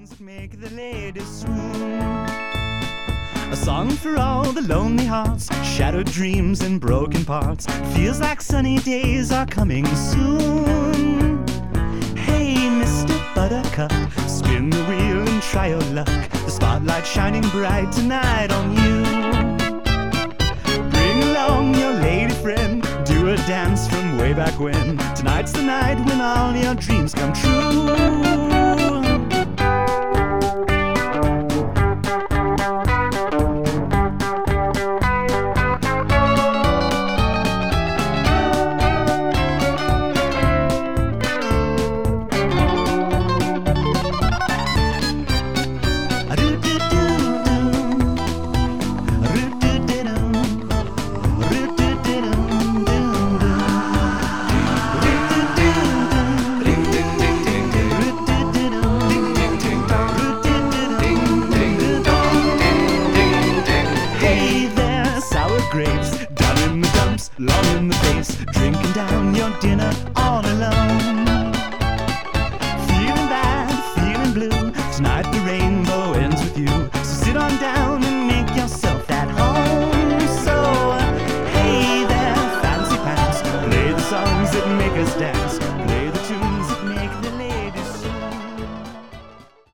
sounds that make the ladies swoon. A song for all the lonely hearts, shattered dreams and broken parts. Feels like sunny days are coming soon. Hey, Mr. Buttercup, spin the wheel and try your luck. The spotlight shining bright tonight on you. Bring along your lady friend, do a dance from way back when. Tonight's the night when all your dreams come true. Grapes, down in the dumps, long in the face, drinking down your dinner all alone.